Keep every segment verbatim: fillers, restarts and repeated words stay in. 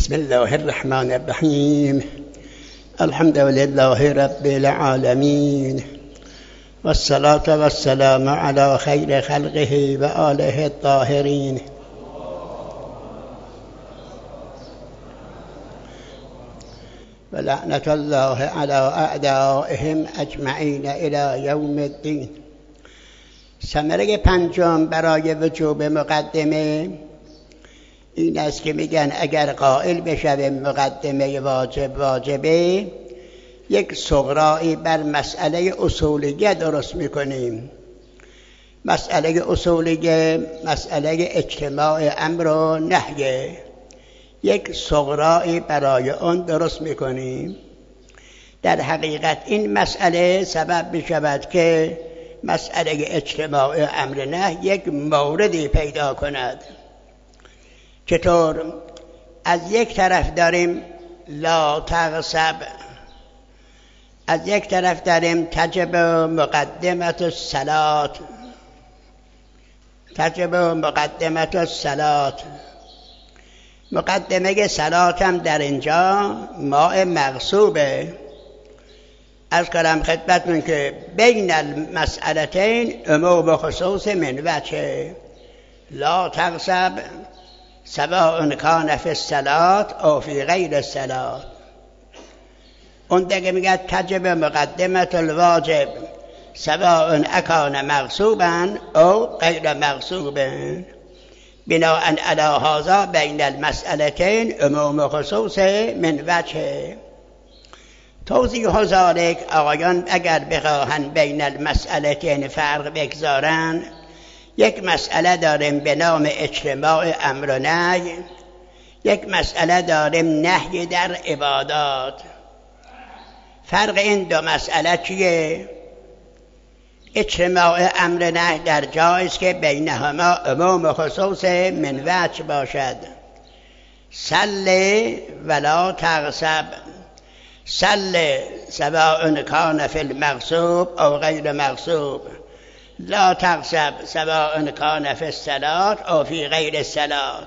بسم الله الرحمن الرحیم. الحمد لله رب العالمین والصلاة والسلام علی خیر خلقه و آله الطاهرین. و لعنت الله علی اعدائهم اجمعین الی یوم الدین. ثمره پنجم برای وجوب مقدمه این است که میگن اگر قائل بشویم مقدمه واجب واجبه، یک صغرایی بر مسئله اصولیه درست میکنیم. مسئله اصولیه مسئله اجتماع امر و نهیه، یک صغرایی برای آن درست میکنیم. در حقیقت این مسئله سبب میشود که مسئله اجتماع امر نهی یک موردی پیدا کند. چطور؟ از یک طرف داریم لا تغصب، از یک طرف داریم تجب مقدمت الصلاة، تجب مقدمت الصلاة. مقدمه صلات هم در اینجا ماء مغصوبه. از کلام خدمتون که بین المسئلتین عموم و خصوص من وجه. لا تغصب سواء کان فی الصلاة او فی غیر الصلاة. اون دیگه میگه تجب مقدمت الواجب سواء اکان مغصوبا او غیر مغصوبا. بناء علی هذا بین المسئلتین عموم و خصوص من وجه. توضیح ذلک، آقایان اگر بخواهند بین المسئلتین فرق بگذارند، یک مسئله داریم به نام اجتماع امر و نهی، یک مسئله داریم نهی در عبادات. فرق این دو مسئله چیه؟ اجتماع امر نهی در جایز که بینهما عموم و خصوص من وجه باشد. صل ولا تغصب، صل سواء کان فی المغصوب او غیر مغصوب. لا تغصب سواء کان فی الصلاة او فی غیر الصلاة.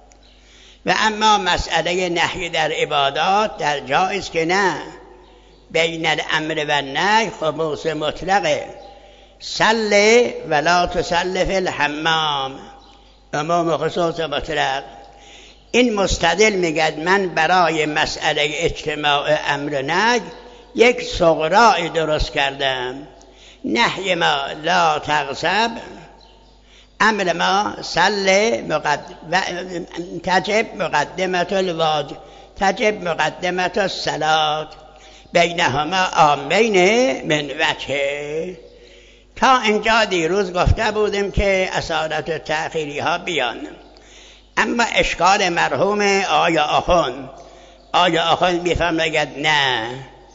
و اما مسئله نهی در عبادات در جایز که نه، بین الامر و النهی خموس مطلقه. صل ولا تصل فی الحمام، عموم خصوص مطلق. این مستدل میگد من برای مسئله اجتماع امر نهی یک صغرایی درست کردم. نهی ما لا تغصب، امر ما صل مقدم تجب مقدمت الواجب، تجب مقدمت الصلاة. بینهما آمین من وجه. تا اینجا دیروز گفته بودیم که اصالت و تأخیری ها بیان. اما اشکال مرحوم آیا آخون آیا آخون میفرماید نه،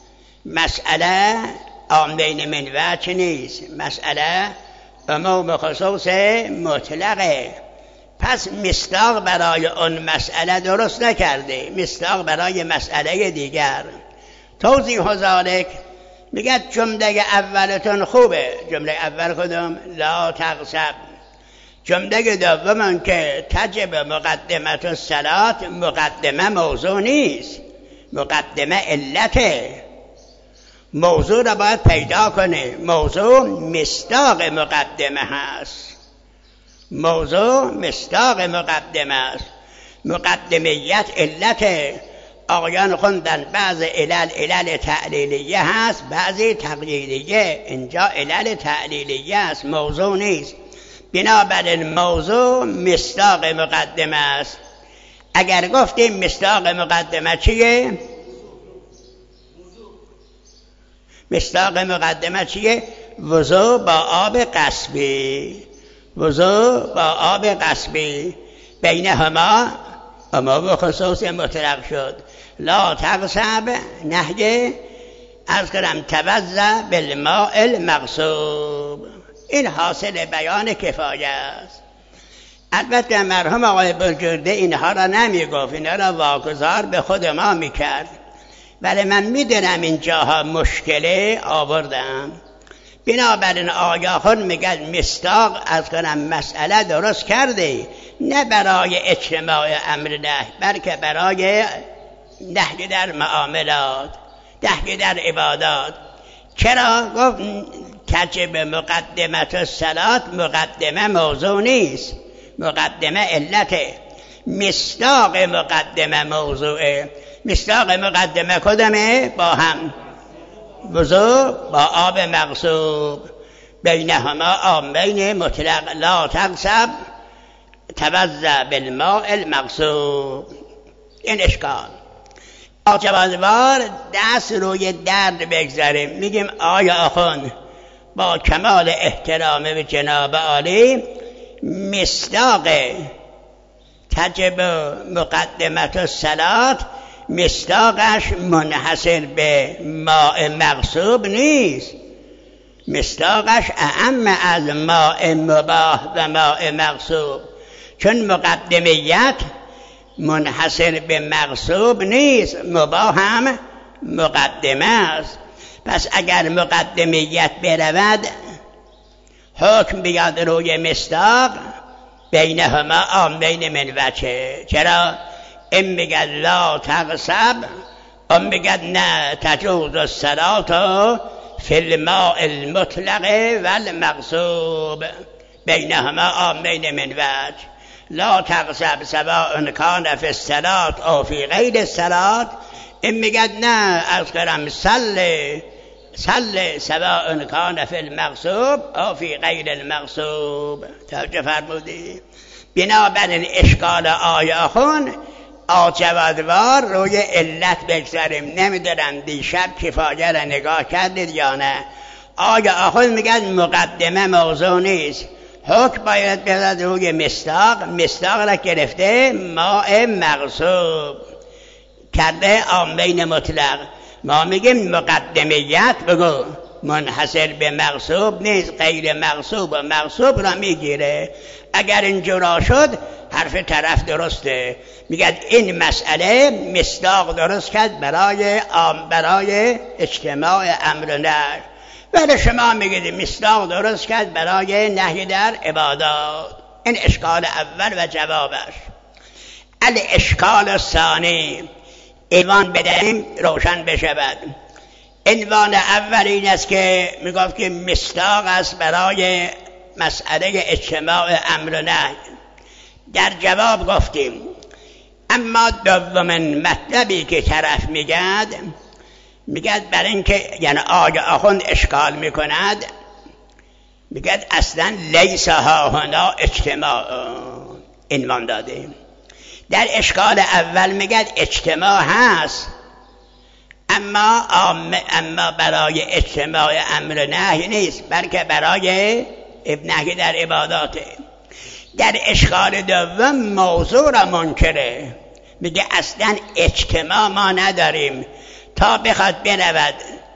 مسئله آمین من وجه نیست، مسئله عموم خصوص مطلقه. پس مصداق برای اون مسئله درست نکرده، مصداق برای مسئله دیگر. توضیح ذلک میگه جمله اولتون خوبه. جمله اول کدوم؟ لا تغصب. جمله دوم که تجب مقدمت الصلاة، مقدمه موضوع نیست، مقدمه علته. موضوع را باید پیدا کنه. موضوع مصداق مقدمه هست، موضوع مصداق مقدمه است. مقدمیت علت. آقایان خوندن بعض علل علل تعلیلیه هست، بعضی تقییدیه. اینجا علل تعلیلیه است، موضوع نیست. بنابراین موضوع مصداق مقدمه است. اگر گفتیم مصداق مقدمه چیه؟ مصداق مقدمه چیه؟ وضو با آب قصبی، وضو با آب قصبی. بینهما عموم و خصوص مطلق شد. لا تغصب نهی از کنم توضأ بالماء المغصوب. این حاصل بیان کفایه است. البته مرحوم آقای بزرگرده اینها را نمی گفت، اینها را واگذار به خود ما می کرد. ولی من می دونم این جاها مشکله آوردم. بنابراین آگاهان میگن مصداق از کنم مسئله درست کرده، نه برای اجتماع امر نه، بلکه برای نهی در معاملات، نهی در عبادات. چرا؟ گفت تجب مقدمت الصلاة، مقدمه موضوع نیست، مقدمه علته، مصداق مقدمه موضوعه. مصداق مقدمه کدامه؟ با هم وضو با آب مغصوب، بینهما آمین مطلق، لا تغصب توضأ بالماء المغصوب. این اشکال. آجوازوار دست روی درد بگذاریم، میگیم آیا آخوند با کمال احترام به جناب عالی مصداق تجب مقدمت الصلاة مصداقش منحصر به ماء مغصوب نیست، مصداقش اعم از ماء مباح و ماء مغصوب، چون مقدمیت منحصر به مغصوب نیست، مباح هم مقدمه است. پس اگر مقدمیت برود حکم بیاد روی مصداق، بینهما آمین من وجه. چرا؟ این میگد لا تغصب، اون میگد نه تجوز الصلاة فی الماء المطلق والمغصوب، بینهما آمین من وجه. لا تغصب سواء کان فی الصلاة او فی غیر الصلاة، این میگد نه از کرم صلی صلی سواء کان فی المغصوب او فی غیر المغصوب. توجه فرمودی؟ بنابراین اشکال آیه خون آجوادوار روی علت بگذاریم. نمیدونم دیشب کفایه را نگاه کردید یا نه. آیه آخون میگن مقدمه موضوع نیست، حکم باید بیاد روی مصداق، مصداق را گرفته ماء مغصوب کرده آمین مطلق. ما میگیم مقدمیت بگو منحصر به مغصوب نیست، غیر مغصوب و مغصوب را میگیره. اگر اینجورا شد حرف طرف درسته، میگه این مسئله مصداق درست کرد برای آم برای اجتماع امر و نهی، ولی شما میگید مصداق درست کرد برای نهی در عبادات. این اشکال اول و جوابش. الاشکال الثانی، عنوان بدهیم روشن بشود. عنوان اول این است که میگفت که مصداق است برای مسئله اجتماع امر و نهی. در جواب گفتیم اما دومین مطلبی که طرف میگد میگد برای اینکه یعنی آیه آخوند اشکال میکند، میگد اصلا لیس ها هنا اجتماع، عنوان داده. در اشکال اول میگد اجتماع هست، اما اما برای اجتماع امر نهی نیست، بلکه برای نهی در عباداته. در اشکال دوم موضوع را منکره، میگه اصلا اجتماع ما نداریم تا بخواد برود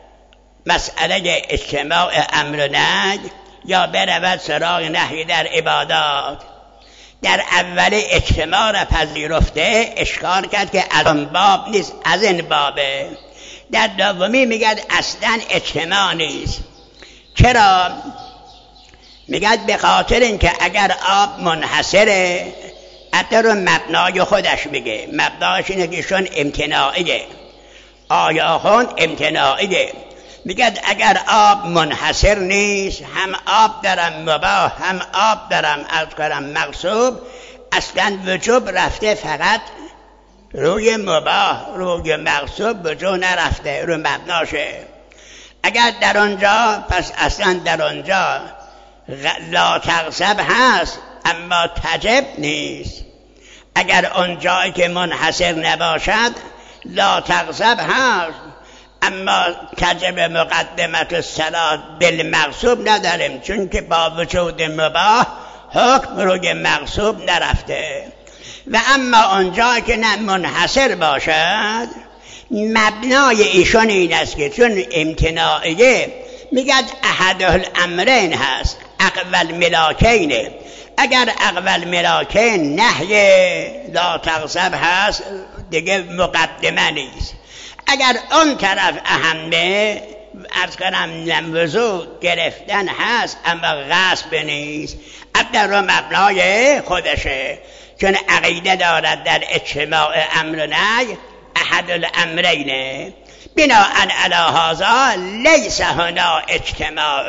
مسئله اجتماع امر نهی یا برود سراغ نهی در عبادات. در اول اجتماع را پذیرفته، اشکال کرد که از اون باب نیست، از این بابه. در دومی میگه اصلا اجتماع نیست. چرا؟ میگه به خاطر اینکه اگر آب منحصره، حتی رو مبنای خودش میگه، مبناش اینه که شون امتناعیه، آیه خون امتناعیه. میگه اگر آب منحصر نیست، هم آب دارم مباح هم آب دارم از کنم مغصوب، اصلا وجوب رفته فقط روی مباح، روی مغصوب وجوب نرفته، روی مبناشه. اگر در اونجا پس اصلا در اونجا لا تغصب هست اما تجب نیست. اگر اونجایی که منحصر نباشد لا تغصب هست اما تجب مقدمت الصلاة بالمغصوب نداریم، چون که با وجود مباح حکم روی مغصوب نرفته. و اما اونجایی که نه منحصر باشد، مبنای ایشون این است که چون امتناعیه، میگد احد الامرین هست، اقوال ملاکینه. اگر اقوال ملاکین نهی لا تغصب هست دیگه مقدمه نیست. اگر اون طرف اهمه عرض کنم وضو گرفتن هست اما غصب نیست، ابدا رو مبنای خودشه، چون عقیده دارد در اجتماع امر و نهی احد الامرینه. بناءً علی هذا لیس هنا اجتماع.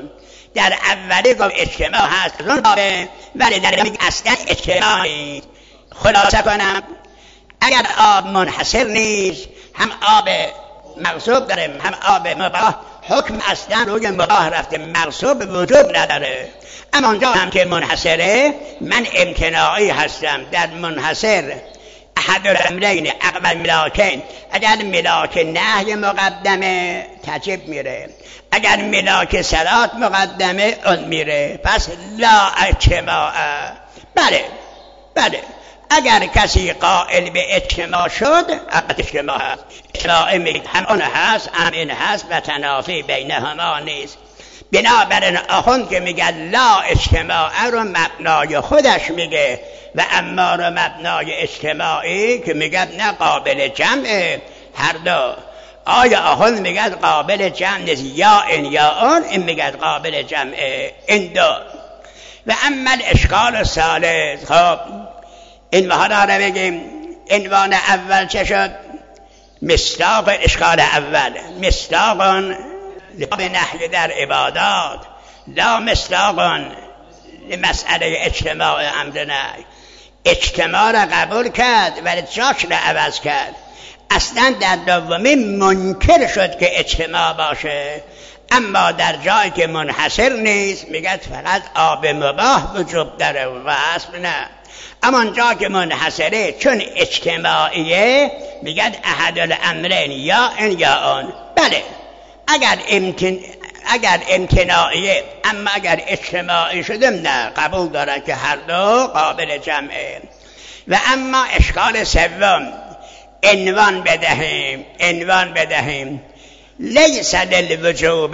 در اولی گفت اجتماع هست ولی در میگه اصلا اجتماع نیست. خلاصه کنم اگر آب منحصر نیست، هم آب مغصوب داریم هم آب مباح، حکم اصلا روی مباح رفته، مغصوب وجود نداره. اما اونجا هم که منحصره، من امتناعی هستم در منحصر احد الامرین اقبل ملاکین. اگر ملاک نهی مقدمه تجب میره، اگر ملاک صلات مقدمه اون میره، پس لا اجتماع. بله بله اگر کسی قائل به اجتماع شد، اجتماع هست، اجتماع میگه هم اون هست هم این هست و تنافی بینهما نیست. بنابراین آخوند که میگه لا اجتماع رو مبنای خودش میگه و اما رو مبنای اجتماعی که میگه نه قابل جمعه هر دو. آیا آخوند میگه قابل جمع نیست، یا این یا اون، این میگه قابل جمعه، این دو. و اما اشکال ثالث، خب این محالا رو بگیم عنوان اول چه شد؟ مصداق اشکال اول، مصداق به نحی در عبادات، لا مصداق مسئله اجتماع امر نهی. اجتماع را قبول کرد ولی جاش را عوض کرد. اصلا در دومی منکر شد که اجتماع باشه، اما در جایی که منحصر نیست میگه فقط آب مباح وجود داره و اصل نه. اما جا که منحصره چون اجتماعیه میگه احد الامرین، یا این یا اون. بله اگر امتن... اگر امتناعیه، اما اگر اجتماعی شدم نه، قبول دارن که هر دو قابل جمعه. و اما اشکال سوم عنوان بدهیم، عنوان بدهیم لیس للوجوب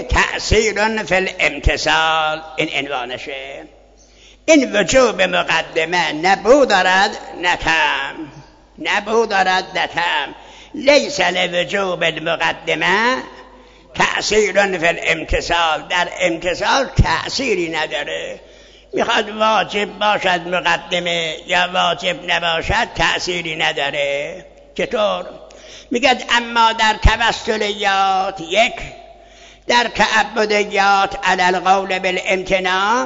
تأثیر فی الامتثال. این عنوانشه. این وجوب مقدمه نبود دارد نتم، نبود دارد نتم. لیس لوجوب المقدمه تأثیر فی الامتثال. در امتثال تأثیری نداره. میخواد واجب باشد مقدمه یا واجب نباشد تأثیری نداره. چطور؟ میگه اما در توسلیات یک، در تعبدیات علی القول بالامتناع،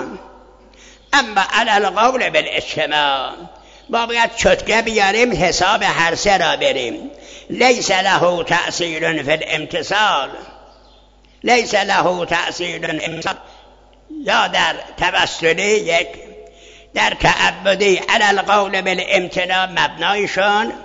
اما علی القول بالاجتماع. ما باید چتکه بیاریم حساب هر سه را بریم. لیس له تأثیر فی الامتثال، لیس له تأثیر امتثال. یا در توسلی یک، در تعبدی علی القول بالامتناع مبنایشون،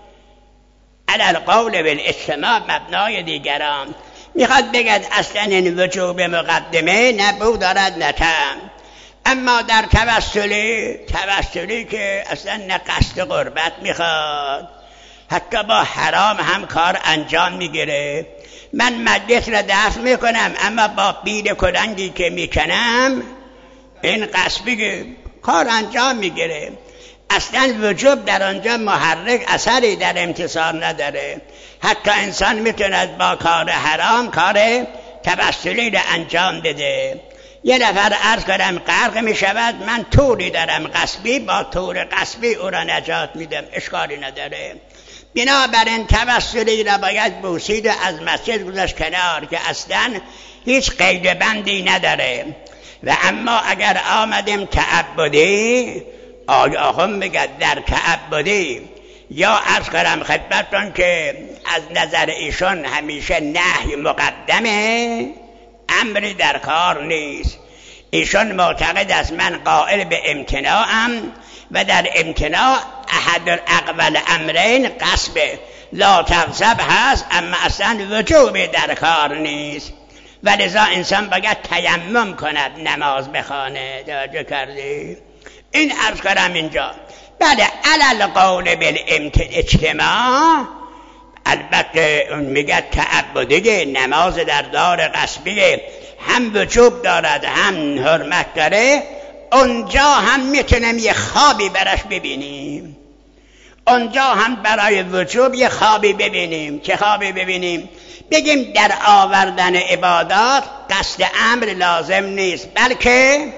علی القول بالاجتماع مبنای دیگران. میخواد بگد اصلا این وجوب مقدمه نبود دارد نتم. اما در توسلی، توسلی که اصلا نه قصد قربت میخواد، حتی با حرام هم کار انجام میگیره. من مجلس را دفع میکنم اما با بیل کلنگی که میکنم این قصبی کار انجام میگیره. اصلا وجوب در آنجا محرک اثری در امتثال نداره. حتی انسان میتوند با کار حرام کار توسلی را انجام بده. یه نفر عرض کنم غرق میشود، من توری دارم قصبی، با تور قصبی او را نجات میدم، اشکالی نداره. بنابراین توسلی را باید بوسید و از مسجد گذاشت کنار که اصلا هیچ قید بندی نداره. و اما اگر آمدیم تعبدی، آقا میگه در تعبدی یا عرض کنم خدمتتون که از نظر ایشون همیشه نهی مقدمه، امری در کار نیست. ایشون معتقد است من قائل به امتناعم و در امتناع احد الاقبل امرین قصب لا تغضب هست، اما اصلا وجوب در کار نیست. و لذا انسان باید تیمم کند نماز بخوانه. توجه کردی؟ این عرض کنم اینجا. بله علی القول بالاجتماع، البته اون میگه تعبدی نماز در دار قصبی هم وجوب دارد هم حرمت داره. اونجا هم میتونم یه خوابی برش ببینیم، اونجا هم برای وجوب یه خوابی ببینیم. چه خوابی ببینیم؟ بگیم در آوردن عبادات قصد امر لازم نیست، بلکه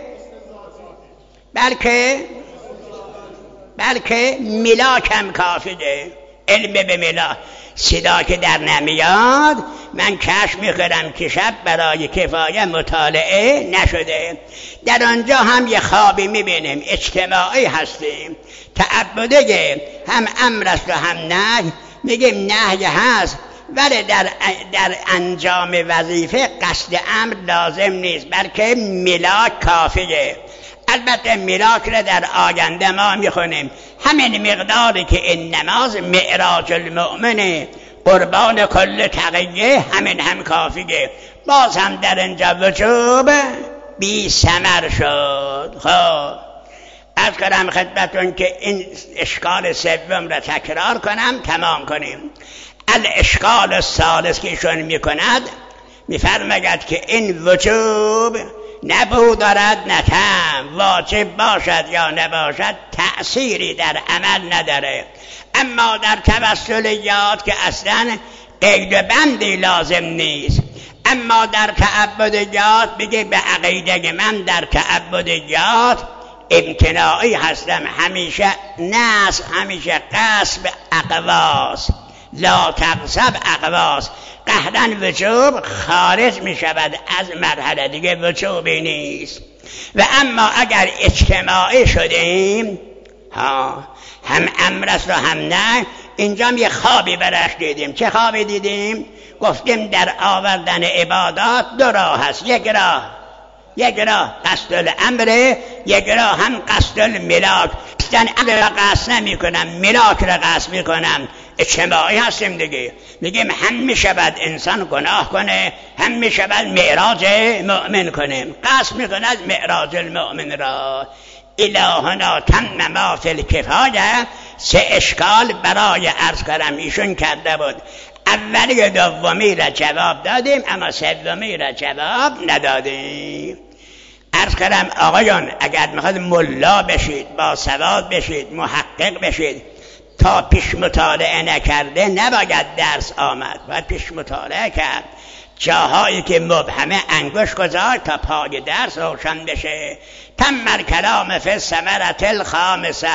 بلکه بلکه ملاک هم کافیه. علم به ملاک. صدا که در نمیاد من کشف میکنم که شب برای کفایه مطالعه نشده. در آنجا هم یه خوابی میبینیم، اجتماعی هستیم، تعبده، هم امر است و هم نهی. میگیم نهی هست ولی در, در انجام وظیفه قصد امر لازم نیست، بلکه ملاک کافیه. البته ملاک را در آینده ما میخونیم. همین مقداری که این نماز معراج المؤمنه، قربان کل تقیه، همین هم کافیه. باز هم در اینجا وجوب بی ثمر شد. خب عرض کنم خدمتون که این اشکال سوم را تکرار کنم تمام کنیم. الاشکال الثالث که ایشون میکند، میفرماید که این وجوب نبود دارد نه کم، واجب باشد یا نباشد تأثیری در عمل نداره. اما در توسلیات که اصلا قید و بندی لازم نیست. اما در تعبدیات بگه به عقیده من در تعبدیات امتناعی هستم، همیشه نصب، همیشه قصب اقواس، لا تقصب اقواس. قهرن وجوب خارج می شود از مرحله، دیگه وجوبی نیست. و اما اگر اجتماعی شدیم، ها هم امر است و هم نه، اینجا هم یه خوابی برش دیدیم. چه خوابی دیدیم؟ گفتیم در آوردن عبادات دو راه هست. یک راه یک راه قصد الامره، یک راه هم قصد الملاک. قصد امر را قصد نمی کنم، ملاک را قصد می کنم. اجتماعی هستیم دیگه. میگیم هم می شود انسان گناه کنه، هم می شود معراج مؤمن کنه. قصد می کند معراج المؤمن را. الهنا تم ما فی الکفایه. سه اشکال برای عرض کنم ایشون کرده بود. اولی دومی را جواب دادیم، اما سومی را جواب ندادیم. عرض کنم آقایان اگر میخواد ملا بشید، با سواد بشید، محقق بشید، تا پیش مطالعه نکرده نباید درس آمد، باید پیش مطالعه کرد. جاهایی که مبهمه انگوش گذار تا پای درس روشن بشه. تم کلام فی الثمرة الخامسه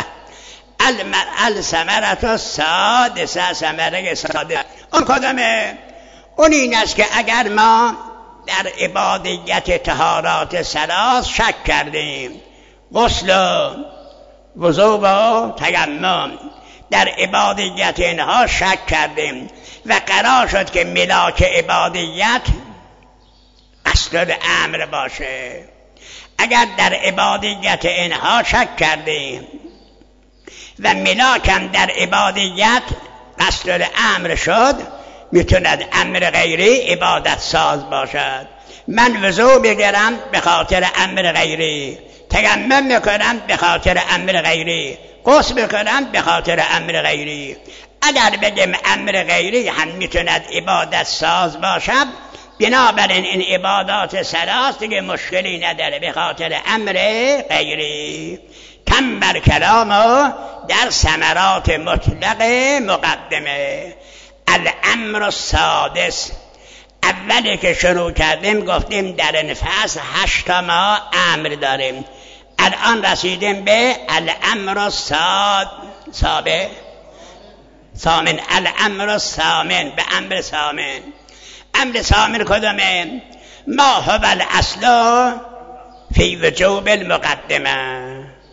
الثمرة السادسه. ثمره سادسه اون کدامه؟ اون این است که اگر ما در عبادیت طهارات ثلاث شک کردیم، غسل و وضو و تیمم، در عبادیت اینها شک کردیم و قرار شد که ملاک عبادیت قصد الامر باشه. اگر در عبادیت اینها شک کردیم و ملاکم در عبادیت قصد الامر شد، میتوند امر غیری عبادت ساز باشد. من وضو بگیرم به خاطر امر غیری، تیمم میکنم به خاطر امر غیری، غسل میکنم به خاطر امر غیری. اگر بگم امر غیری هم میتوند عبادت ساز باشد، بنابراین این عبادات ثلاث دیگه مشکلی نداره به خاطر امر غیری. کم بر کلامو در ثمرات مطلق مقدمه. الامر السادس، اولی که شروع کردیم گفتیم در این فصل هشت ما امر داریم. الان رسیدیم به الامر الساد سابع ثامن الامر الثامن، به امر ثامن. امر ثامن کدامه؟ ما هو الاصل فی وجوب المقدمه.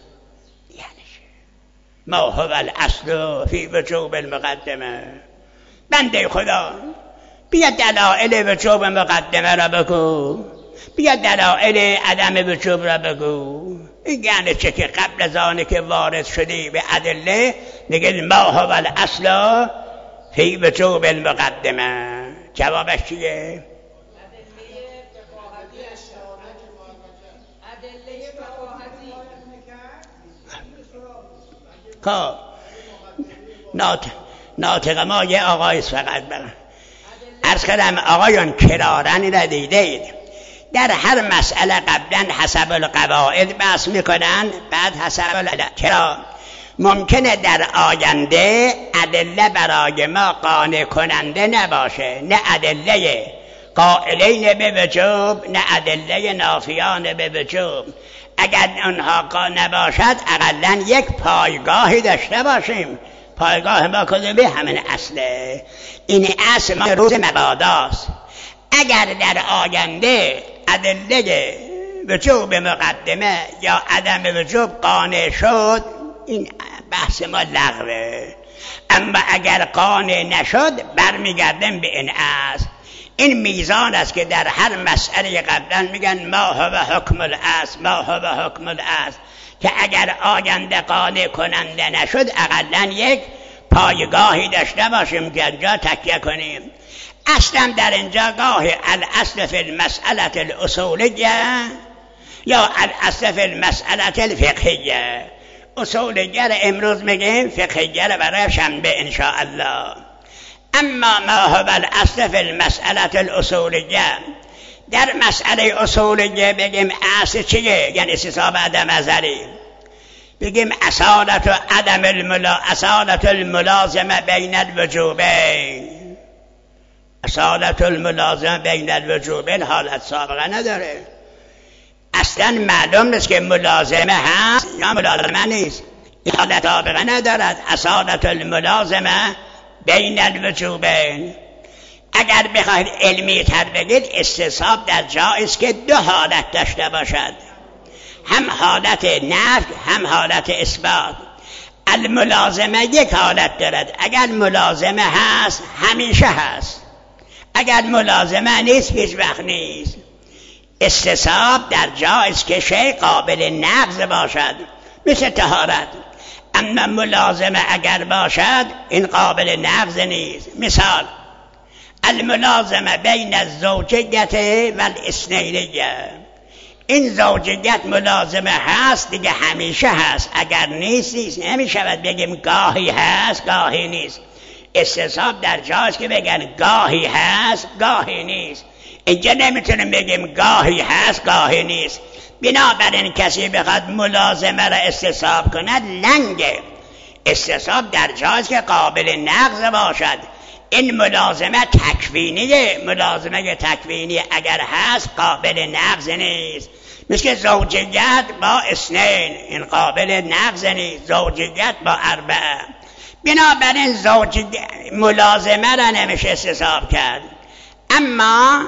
ما هو الاصل فی وجوب المقدمه. بنده خدا بیا دلائل وجوب مقدمه را بگو، بیا دلائل عدم وجوب را بگو. این یعنی چه که قبل از آنه که وارد شدی به ادله میگه ما هو الاصل فی وجوب المقدمه. جوابش چیه؟ خب ناطق ناطق ما یه آقای فقط برن عرض کردم آقایان کرارن را دیدید در هر مسئله قبلا حسب القواعد بحث میکنن، بعد حسب العدد. چرا؟ ممکنه در آینده ادله برای ما قانع کننده نباشه، نه ادله قائلین به وجوب نه ادله نافیان به وجوب. اگر اونها قانع نباشد اقلا یک پایگاهی داشته باشیم. پایگاه ما کدومه؟ همین اصله. این اصل ما روز مباداست. اگر در آینده ادله وجوب مقدمه یا عدم وجوب قانع شد، این بحث ما لغوه. اما اگر قانع نشد برمیگردیم به این اصل. این میزان است که در هر مسئله قبلا میگن ما هو حکم الاصل، ما هو حکم الاصل، که اگر آینده قانع کننده نشد اقلا یک پایگاهی داشته باشیم که اینجا تکیه کنیم. اصلا در اینجا گاهی الاصل فی المسئله الاصولیه یا الاصل فی المسئله الفقهیه. اصولیه را امروز میگیم، فقهیه را برای شنبه ان شاء الله. اما ما هو الاصل فی المسئله الاصولیه، در مسئله اصولیه بگیم اصل چیه؟ یعنی استصحاب عدم نظری. بگیم اصالت و عدم الملا اصالت الملازمه بین الوجوبین. اصالت الملازمه بین الوجوبین حالت سابقه نداره. اصلا معلوم نیست که ملازمه هست یا ملازمه نیست. این حالت سابقه ندارد. اصالت الملازمه بین الوجوبین. اگر بخواید علمی تر بگید استصحاب در جایز که دو حالت داشته باشد، هم حالت نفی هم حالت اثبات. الملازمه یک حالت دارد، اگر ملازمه هست همیشه هست، اگر ملازمه نیست هیچ وقت نیست. استصحاب در جایز که شیء قابل نقض باشد، مثل طهارت. اما ملازمه اگر باشد این قابل نقض نیست. مثال الملازمه بین الزوجیت و الاثنینیه. این زوجیت ملازمه هست دیگه، همیشه هست. اگر نیست نیست نمیشود بگیم گاهی هست گاهی نیست. استصحاب در جاست که بگن گاهی هست گاهی نیست. اینجا نمیتونیم بگیم گاهی هست گاهی نیست. بنابراین کسی بخواد ملازمه را استصحاب کند لنگه. استصحاب در جاست که قابل نقض باشد. این ملازمه تکوینیه. ملازمه تکوینی اگر هست قابل نقض نیست. مثل زوجیت با اثنین، این قابل نقض نیست. زوجیت با اربعه. بنابراین زوجیت ملازمه را نمیشه استصحاب کرد. اما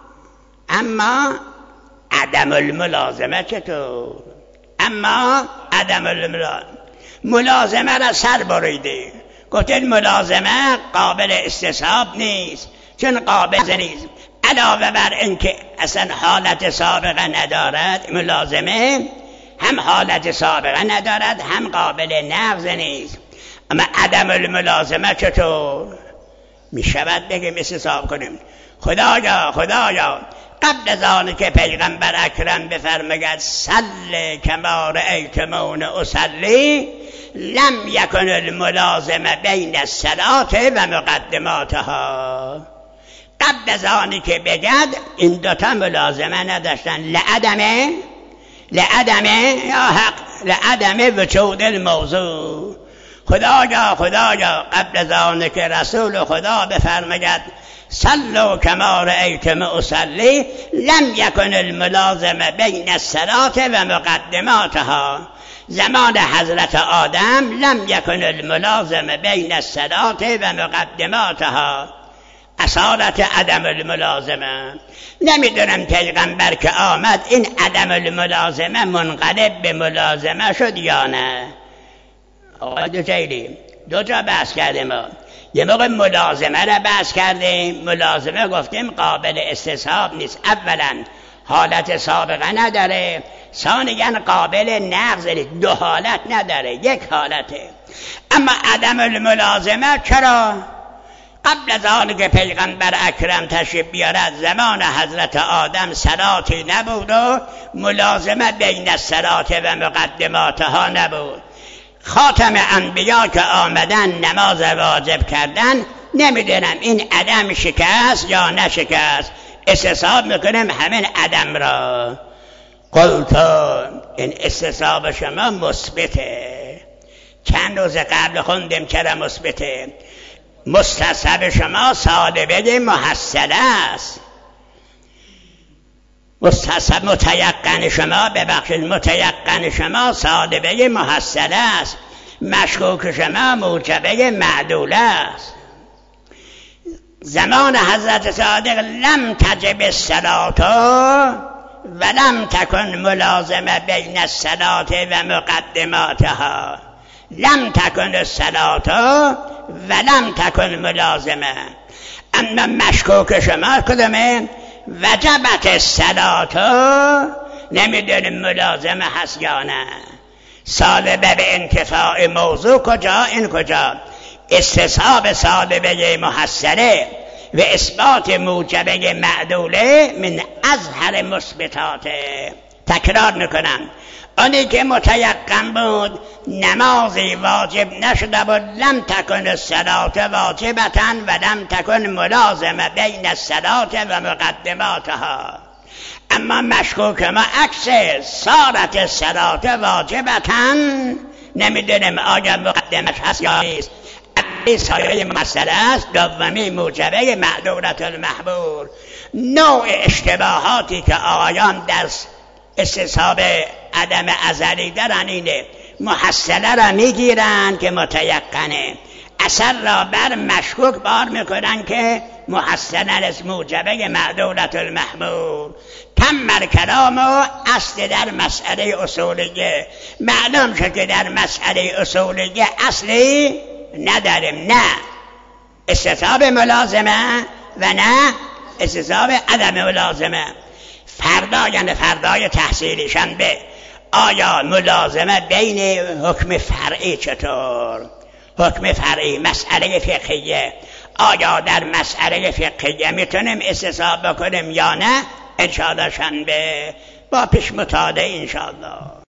اما عدم الملازمه چطور؟ اما عدم الملازمه ملازمه را سر بریده، گفتن ملازمه قابل استصحاب نیست چون قابل نیست. علاوه بر اینکه اصلا حالت سابقه ندارد، ملازمه هم حالت سابقه ندارد هم قابل نقض نیست. اما عدم الملازمه چطور؟ می شود بگیم استصحاب کنیم. خدایا خدایا قبل از آن که پیغمبر اکرم بفرماید صل کما رأیتمونی اصلی، لم یکن الملازمه بین الصلاة و مقدماتها. قبل از آنی که بگد این دوتا ملازمه نداشتن. لعدمه لعدمه یا حق لعدمه وجود الموضوع. خدایا خدایا قبل از آنی که رسول خدا بفرماید صلوا کما رأیتم اصلی، لم یکن الملازمه بین الصلاة و مقدماتها. زمان حضرت آدم لم یکن الملازمه بین الصلاة و مقدماتها. اصالت عدم الملازمه. نمیدونم پیغمبر که آمد این عدم الملازمه منقلب به ملازمه شد یا نه. آقای دوجیلی دو جا بحث کردیم. ما یه موقع ملازمه را بحث کردیم. ملازمه گفتیم قابل استصحاب نیست. اولا حالت سابقه نداره، ثانیاً قابل نقض نیست. دو حالت نداره، یک حالته. اما عدم الملازمه چرا؟ قبل از آن که پیغمبر اکرم تشریف بیارد زمان حضرت آدم صلاتی نبود و ملازمه بین الصلاة و مقدماتها نبود. خاتم انبیا که آمدن نماز واجب کردن، نمیدونم این عدم شکست یا نشکست. استصحاب میکنم همین عدم را. قلت این استصحاب شما مثبته. چند روز قبل خوندیم چرا مثبته. مستصحب شما سالبه محصله است. مستصحب متیقن شما ببخشید متیقن شما سالبه محصله است. مشکوک شما موجبه معدوله است. زمان حضرت صادق لم تجب الصلاة ولم تکن ملازمه بین الصلاة و مقدماتها. لم تکن الصلاة ولم تکن ملازمه. اما مشکوک شما کدومه؟ وجبت الصلاة، نمیدونیم ملازمه هست یا نه. سالبه به انتفاع موضوع کجا؟ این کجا؟ استصحاب سالبه محصله و اثبات موجبه معدوله من اظهر مثبتاته. تکرار میکنم، آنی که متیقن بود نمازی واجب نشده بود لم تکن الصلاة واجبتا و لم تکن ملازمه بین الصلاة و مقدماتها. اما مشکوک ما عکس صارت الصلاة واجبتا، نمیدونیم آیا مقدمش هست یا نیست. اولی سایه مسئله است، دومی موجبه معدولة المحبور. نوع اشتباهاتی که آقایان در استصحاب عدم ازلی دارن اینه، محصله را میگیرن که متیقنه، اثر را بر مشکوک بار میکنن که محصله است، موجبه معدولة المحمول. تم الکلام و اصل در مسئله اصولیه. معلوم شد که در مسئله اصولیه اصلی نداریم، نه استصحاب ملازمه و نه استصحاب عدم ملازمه. فردا یعنی فردای تحصیلی شنبه آیا ملازمه بین حکم فرعی چطور؟ حکم فرعی مسئله فقهیه، آیا در مسئله فقهیه میتونیم استصحاب بکنیم یا نه؟ انشاءالله شنبه با پیش مطالعه انشاءالله.